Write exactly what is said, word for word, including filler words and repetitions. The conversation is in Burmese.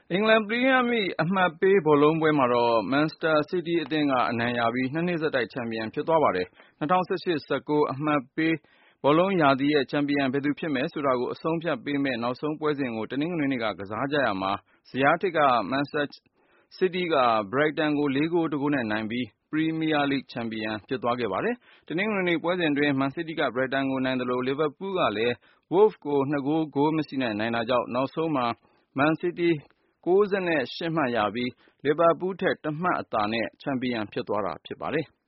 အင်္ဂလန်ပရီးမီးယားလိဂ်အမှတ်ပေးဘောလုံးပွဲမှာတော့ မန်ချက်စတာစီးတီးအသင်းကအနိုင်ရပြီး နှစ်နှစ်ဆက်တိုက်ချန်ပီယံဖြစ်သွားပါတယ်။ ၂၀၁၈ - ၁၉ အမှတ်ပေးဘောလုံးရာသီရဲ့ချန်ပီယံဘယ်သူဖြစ်မယ်ဆိုတာကို အဆုံးအဖြတ်ပေးမယ့် နောက်ဆုံးပွဲစဉ်ကို တနင်္ဂနွေနေ့က ကစားကြရာမှာ ဇယားထိပ်က မန်ချက်စီးတီးက ဘရိုက်တန်ကို လေးဂိုး ၁ ဂိုးနဲ့နိုင်ပြီး ပရီးမီးယားလိဂ်ချန်ပီယံဖြစ်သွားခဲ့ပါတယ်။ တနင်္ဂနွေနေ့ပွဲစဉ်အတွင်း မန်စီးတီးက ဘရိုက်တန်ကိုနိုင်သလို လီဗာပူးလ်ကလည်း ဝို့လ်ဗ်ကို ၂ ဂိုး ဂိုးမရှိနဲ့နိုင်တာကြောင့် နောက်ဆုံးမှာ မန်စီးတီး ၉၈ မှတ်ရပြီး လီဗာပူးလ်ထက် တမှတ်အသာနဲ့ ချန်ပီယံဖြစ်သွားတာဖြစ်ပါတယ်။